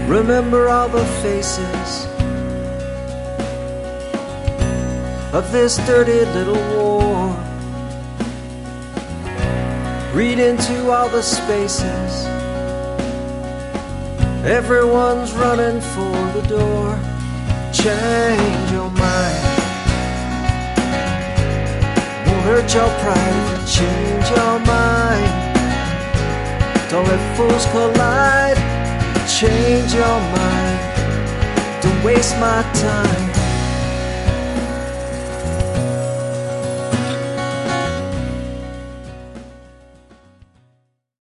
Remember all the faces of this dirty little war. Read into all the spaces. Everyone's running for the door. Change your mind. Won't hurt your pride if you change your mind. Don't let fools collide. Change your mind. Don't waste my time.